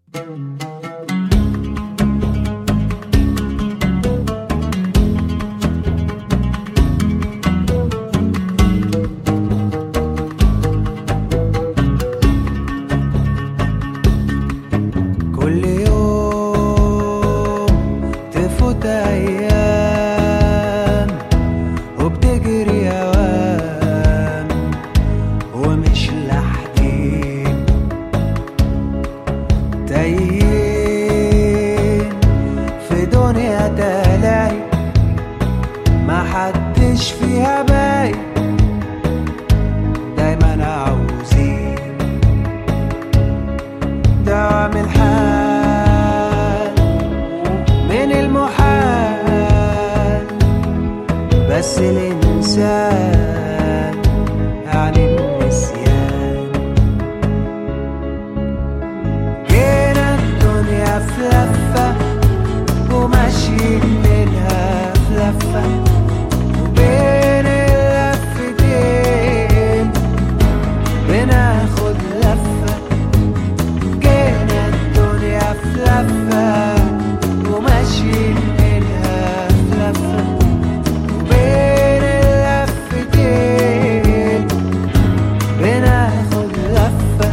كل يوم تفوت أيام وبتجري أوام ومش لاحقين، تايهين في دنيا تلاهي ما حدش فيها باين، دايما عاوزين دوام الحال من المحال، بس الإنسان يعني النسيان. جينا الدنيا في لفة وماشيين منها في لفة، وبين اللفتين بناخد لفة. جينا الدنيا في لفة وماشيين منها في لفة، وبين اللفتين بناخد لفة.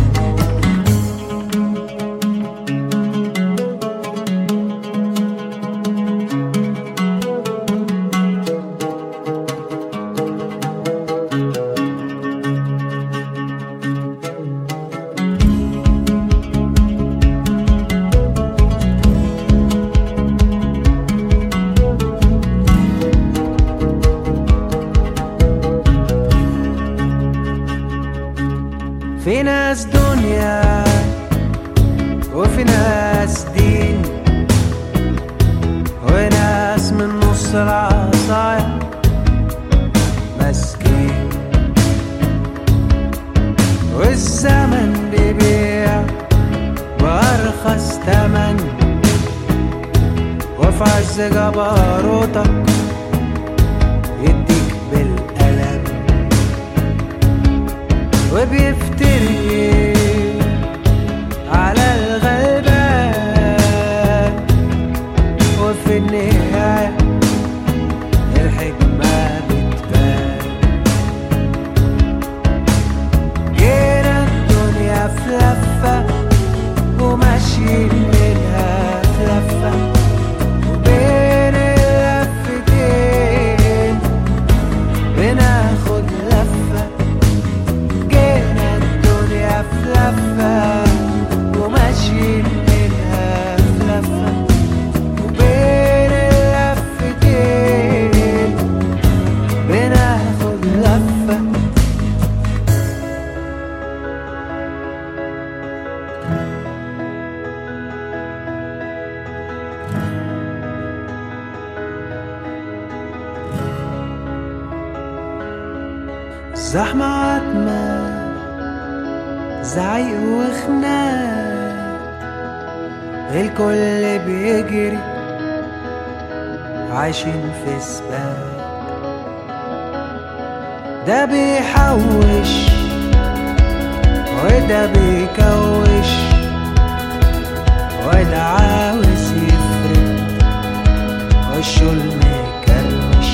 في ناس دنيا وفي ناس دين، وناس من نص العصاية مسكين، والزمن بيبيع بأرخص تمن، وفي عز جبروتك يديك بالقلم وبيفتري على الغلبان، وفي النهاية الحكمة بتبان. جينا الدنيا في لفة وماشيين منها في لفة، وبين اللفتين بناخد لفة. جينا الدنيا في لفة وماشيين منها في لفة، وبين اللفتين بناخد لفة. زحمة عتمة زعيق وخناق، الكل بيجري عايشين في سباق، ده بيحوش وده بيكوش، وده عاوز يفرق وشه المكرمش.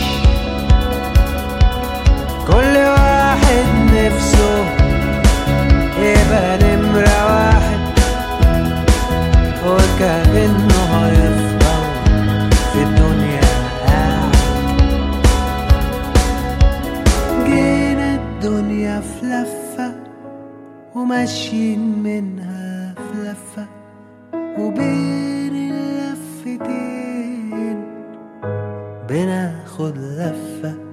كل واحد نفسه يبقى نمرة واحد، وكأنه هيفضل في الدنيا قاعد. جينا الدنيا في لفة وماشيين منها في لفة، وبين اللفتين بناخد لفة.